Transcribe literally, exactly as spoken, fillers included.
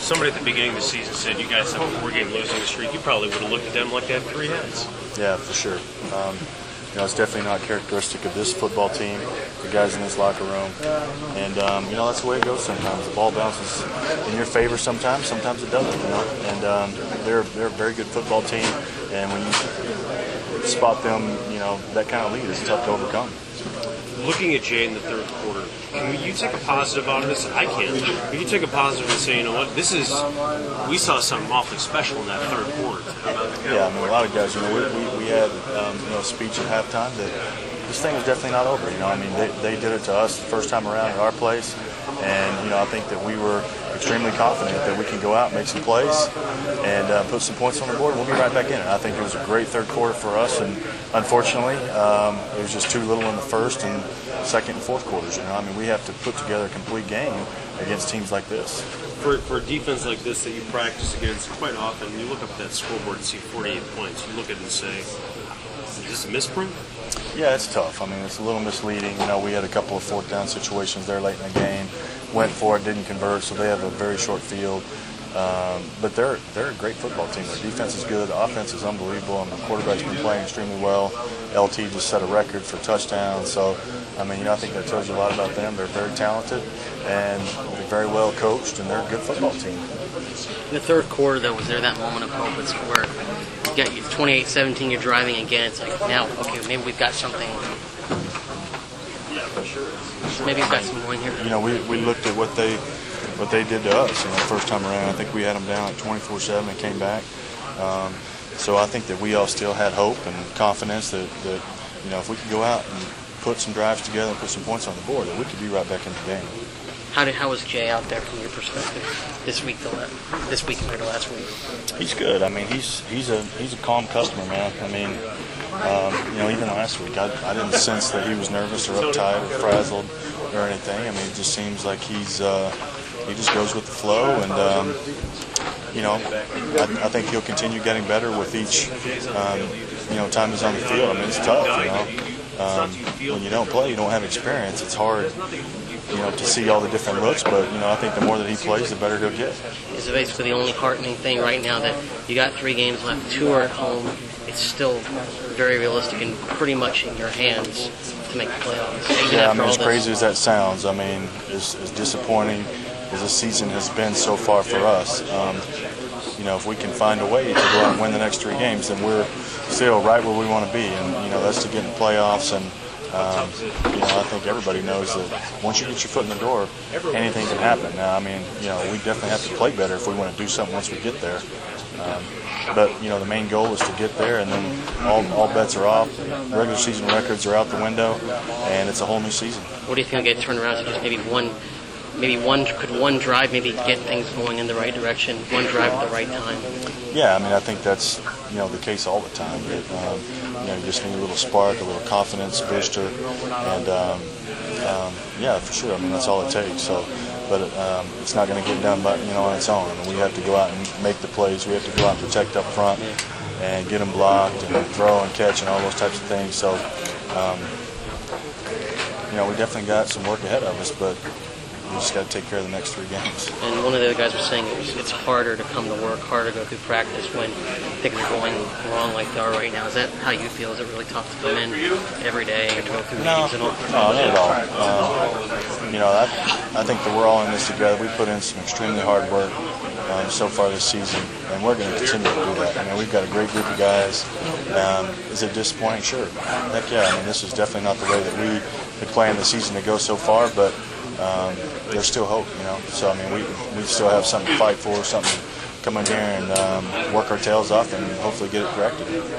somebody at the beginning of the season said you guys have a four-game losing streak, you probably would have looked at them like they had three heads. Yeah, for sure. Um, you know, it's definitely not characteristic of this football team, the guys in this locker room. And, um, you know, that's the way it goes sometimes. The ball bounces in your favor sometimes, sometimes it doesn't, you know. And um, they're, they're a very good football team, and when you spot them, you know, that kind of lead is tough to overcome. Looking at Jay in the third quarter, can you take a positive out of this? I can. Can you take a positive and say, you know what, this is, we saw something awfully special in that third quarter. Yeah, I mean, a lot of guys, you know, we, we, we had, um, you know, a speech at halftime that this thing was definitely not over, you know. I mean, they, they did it to us the first time around at our place, and, you know, I think that we were extremely confident that we can go out and make some plays and uh, put some points on the board, and we'll be right back in it. I think it was a great third quarter for us, and unfortunately, um, it was just too little in the first and second and fourth quarters. You know, I mean, we have to put together a complete game against teams like this. For, for a defense like this that you practice against quite often, you look up at that scoreboard and see forty-eight points. You look at it and say, is this a misprint? Yeah, it's tough. I mean, it's a little misleading. You know, we had a couple of fourth down situations there late in the game. Went for it, didn't convert, so they have a very short field. Um, but they're they're a great football team. Their defense is good. The offense is unbelievable, and the quarterback's been playing extremely well. L T just set a record for touchdowns. So, I mean, you know, I think that tells you a lot about them. They're very talented, and they're very well coached, and they're a good football team. In the third quarter, though, was there that moment of hope? It's where you get you twenty-eight seventeen, you're driving again. It's like, now, okay, maybe we've got something. Yeah, for sure. Maybe we've got some going here. You know, we, we looked at what they what they did to us. You know, first time around, I think we had them down like twenty-four seven and came back. Um, so I think that we all still had hope and confidence that, that you know, if we could go out and put some drives together and put some points on the board, that we could be right back in the game. How did how was Jay out there from your perspective this week? The this week compared to last week? He's good. I mean, he's he's a he's a calm customer, man. I mean, um, you know, even last week, I, I didn't sense that he was nervous or uptight or frazzled or anything. I mean, it just seems like he's uh, he just goes with the flow, and um, you know, I, I think he'll continue getting better with each um, you know time he's on the field. I mean, it's tough, you know. Um, when you don't play, you don't have experience. It's hard, you know, to see all the different looks, but, you know, I think the more that he plays, the better he'll get. Is it basically the only heartening thing right now that you got three games left, two are at home, it's still very realistic and pretty much in your hands to make the playoffs? Yeah, I mean, as crazy as that sounds, I mean, as, as disappointing as this season has been so far for us, um, you know, if we can find a way to go out and win the next three games, then we're still right where we want to be, and, you know, that's to get in the playoffs. And Um, you know, I think everybody knows that once you get your foot in the door, anything can happen. Now, I mean, you know, we definitely have to play better if we want to do something once we get there. Um, but, you know, the main goal is to get there, and then all, all bets are off. Regular season records are out the window, and it's a whole new season. What do you think will get turned around to just maybe one, maybe one, could one drive maybe get things going in the right direction, one drive at the right time? Yeah, I mean, I think that's, you know, the case all the time. That, um, you know, you just need a little spark, a little confidence booster, and um, um, yeah, for sure. I mean, that's all it takes. So, but um, it's not going to get done, by, you know, on its own. We have to go out and make the plays. We have to go out and protect up front and get them blocked and throw and catch and all those types of things. So, um, you know, we definitely got some work ahead of us, but we just got to take care of the next three games. And one of the other guys was saying it was, it's harder to come to work, harder to go through practice when things are going wrong like they are right now. Is that how you feel? Is it really tough to come in every day and to go through no, meetings and all? No, not at all. Um, you know, I, I think that we're all in this together. We put in some extremely hard work um, so far this season, and we're going to continue to do that. I mean, we've got a great group of guys. Um, is it disappointing? Sure. Heck yeah. I mean, this is definitely not the way that we had planned the season to go so far, but Um, there's still hope, you know. So I mean, we we still have something to fight for, something to come in here and um, work our tails off, and hopefully get it corrected.